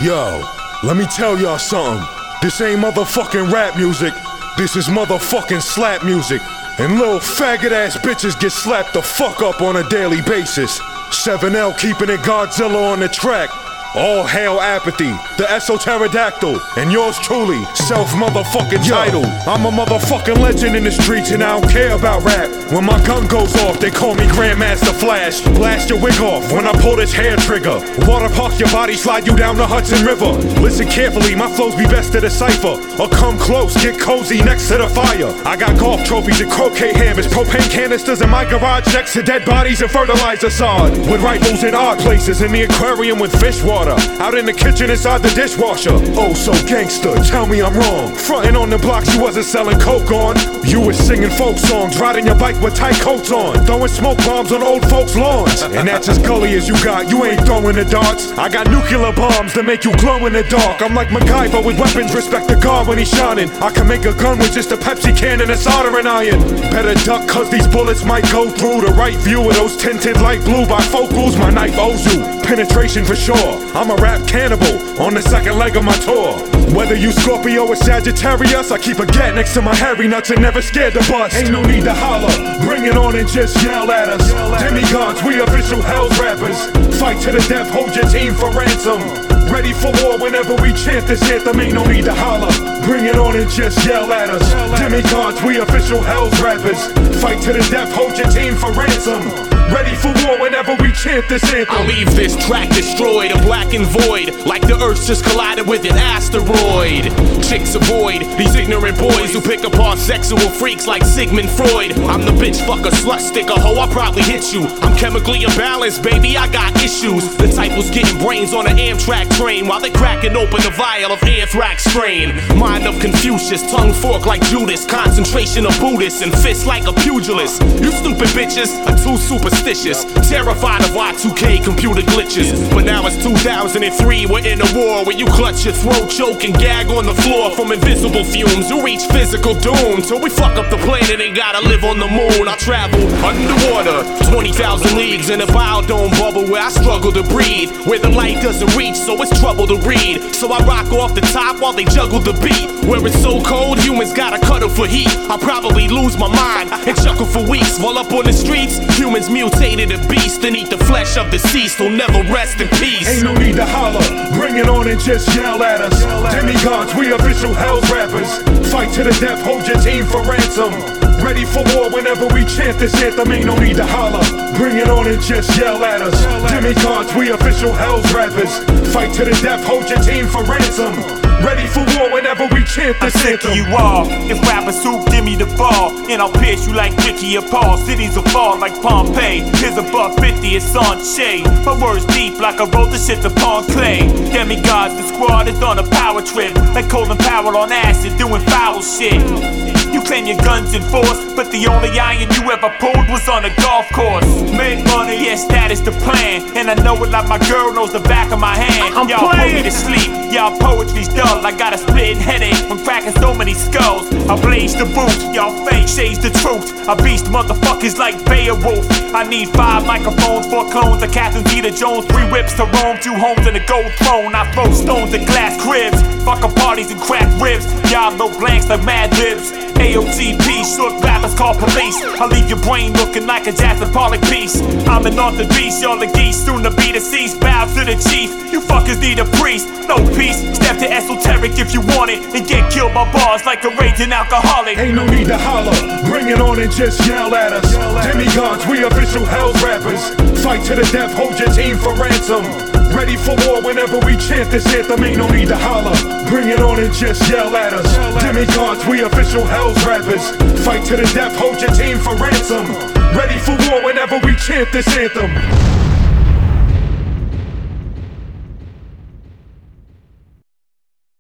Yo, let me tell y'all something. This ain't motherfucking rap music. This is motherfucking slap music. And little faggot ass bitches get slapped the fuck up on a daily basis. 7L keeping it Godzilla on the track. All hail Apathy, the Esoterodactyl, and yours truly, self-motherfucking title. I'm a motherfucking legend in the streets and I don't care about rap. When my gun goes off, they call me Grandmaster Flash. Blast your wig off when I pull this hair trigger. Water park your body, slide you down the Hudson River. Listen carefully, my flows be best to decipher. Or come close, get cozy next to the fire. I got golf trophies and croquet hammers, propane canisters in my garage next to dead bodies and fertilizer sod. With rifles in odd places, in the aquarium with fish water. Out in the kitchen inside the dishwasher. Oh, so gangster, tell me I'm wrong. Frontin' on the blocks, you wasn't selling coke on. You was singing folk songs, riding your bike with tight coats on, throwing smoke bombs on old folks' lawns. And that's as gully as you got, you ain't throwing the darts. I got nuclear bombs that make you glow in the dark. I'm like MacGyver with weapons, respect the guard when he's shining. I can make a gun with just a Pepsi can and a soldering iron. Better duck cause these bullets might go through the right view of those tinted light blue bifocals. My knife owes you penetration for sure. I'm a rap cannibal on the second leg of my tour. Whether you Scorpio or Sagittarius, I keep a gat next to my hairy nuts and never scared to bust. Ain't no need to holler, bring it on and just yell at us. Demigods, we official Hell's rappers. Fight to the death, hold your team for ransom. Ready for war whenever we chant this anthem. Ain't no need to holler, bring it on and just yell at us. Demigods, we official Hell's rappers. Fight to the death, hold your team for ransom. Ready for war whenever we chant this anthem. I'll leave this track destroyed, a blackened void, like the earth just collided with an asteroid. Chicks avoid these ignorant boys who pick apart sexual freaks like Sigmund Freud. I'm the bitch fucker, slut sticker, ho, I'll probably hit you. I'm chemically imbalanced, baby, I got issues. The type who's getting brains on an Amtrak train while they cracking open a vial of anthrax strain. Mind of Confucius, tongue fork like Judas, concentration of Buddhists, and fists like a pugilist. You stupid bitches are too superstitious, terrified of Y2K computer glitches. But now it's 2003, we're in a war where you clutch your throat, choke, and gag on the floor from invisible fumes. You reach physical doom till we fuck up the planet and gotta live on the moon. I travel underwater, 20,000 leagues in a biodome bubble where I struggle to breathe, where the light doesn't reach, so it's trouble to read. So I rock off the top while they juggle the beat. Where it's so cold, humans gotta cuddle for heat. I'll probably lose my mind and chuckle for weeks while up on the streets, humans mutated a beast and eat the flesh of deceased who'll never rest in peace. Ain't no need to holler, bring it on and just yell at us. Demigods, we official Hell's rappers. Fight to the death, hold your team for ransom. Ready for war whenever we chant this anthem. Ain't no need to holler, bring it on and just yell at us. Demigods, we official Hell's rappers. Fight to the death, hold your team for ransom. Ready for war whenever we chant this anthem. I'm sick of you all. If rappers soup, give me the ball, and I'll pierce you like Ricky or Paul. Cities will fall like Pompeii. Here's a $1.50, it's on shade. My words deep like I wrote the shit upon clay. Demigods, the squad is on a power trip, like Colin Powell on acid, doing foul shit. You claim your guns in force, but the only iron you ever pulled was on a golf course. Make money, yes, that is the plan, and I know it like my girl knows the back of my hand. Y'all put me to sleep, y'all poetry's dull. I got a splitting headache from cracking so many skulls. I blaze the boot, y'all fake shades the truth. I beast motherfuckers like Beowulf. I need 5 microphones, 4 clones of Catherine Zeta-Jones, 3 whips to Rome, 2 homes and a gold throne. I throw stones at glass cribs, fucking parties and crack ribs. Y'all low blanks like Mad Libs. AOTP, short rappers call police. I leave your brain looking like a Jackson Pollock piece. I'm an author beast, y'all the geese, soon to be deceased. Bow to the chief, you fuckers need a priest. No peace, step to esoteric if you want it, and get killed by bars like a raging alcoholic. Ain't no need to holler, bring it on and just yell at us. Demigods, we official Hell's rappers. Fight to the death, hold your team for ransom. Ready for war whenever we chant this anthem. Ain't no need to holler, bring it on and just yell at us. Demigods, we official Hell's rappers. Fight to the death, hold your team for ransom. Ready for war whenever we chant this anthem.